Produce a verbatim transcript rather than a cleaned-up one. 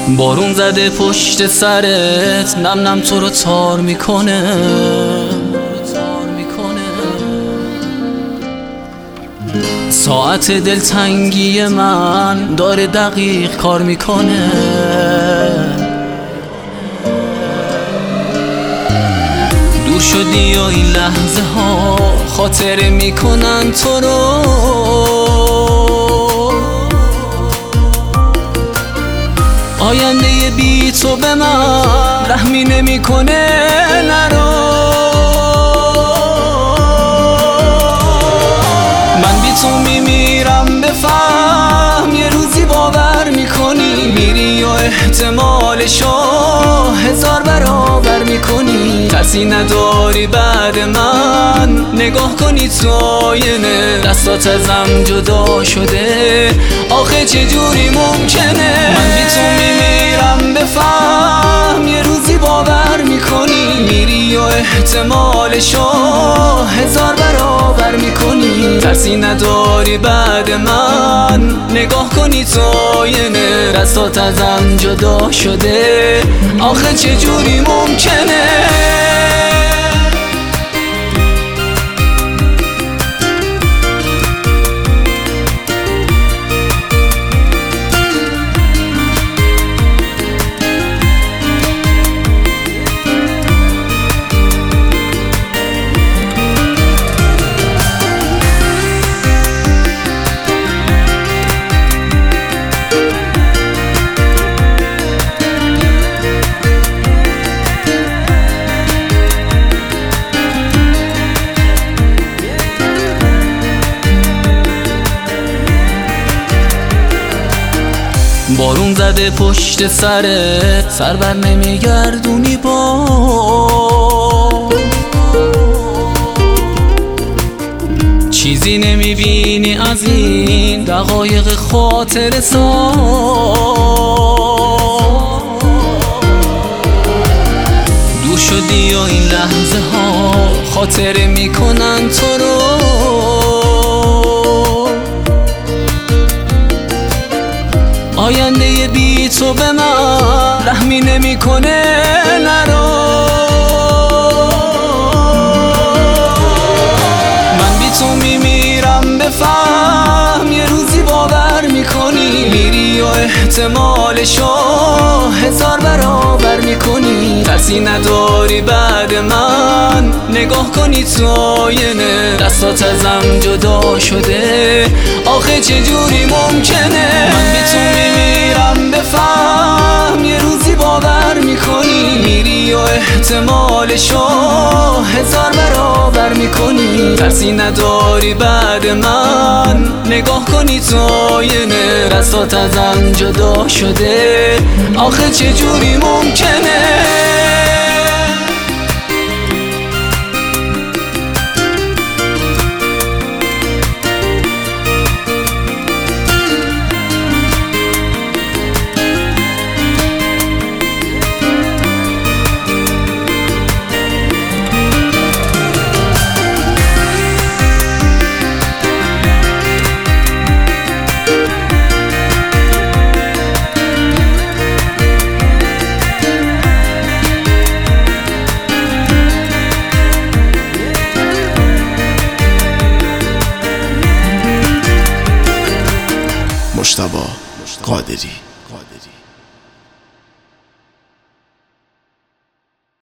بارون زده پشت سرت، نم نم تو رو تار میکنه. ساعت دلتنگی من داره دقیق کار میکنه. دور شدی یا این لحظه ها خاطره میکنن تو رو. آینده بی تو به من رحمی نمیکنه. نرو من بی تو میمیرم، بفهم یه روزی باور میکنی. میری یا احتمالشو هزار برابر میکنی. کسی نداری بعد من، نگاه کنی تو آینه. دستات ازم جدا شده، آخه چجوری ممکنه؟ من بی تو میمیرم، بفهم یه روزی باور میکنی. میری یا احتمالشو هزار برابر میکنی. ترسی نداری بعد من، نگاه کنی تو آینه. دستات ازم جدا شده، آخه چجوری ممکنه؟ بارون زده پشت سرت، سر بر نمیگردونی با. چیزی نمیبینی از این دقایق خاطر سا. دور شدی یا این لحظه ها خاطره میکنن تو رو. آینده بی تو به من رحمی نمیکنه. نرو من بی تو میمیرم، بفهم یه روزی باور میکنی. میری یا احتمالشو هزار برابر میکنی. ترسی نداری بعد من، نگاه کنی تو آینه. دستات ازم جدا شده، آخه چجوری ممکنه؟ من بی تو میمیرم، بفهم یه روزی باور میکنی. میری یا احتمالشو هزار برابر میکنی. ترسی نداری بعد من، نگاه کنی تو آینه. دستات ازم جدا شده، آخه چجوری ممکنه؟ مجتبی قادری.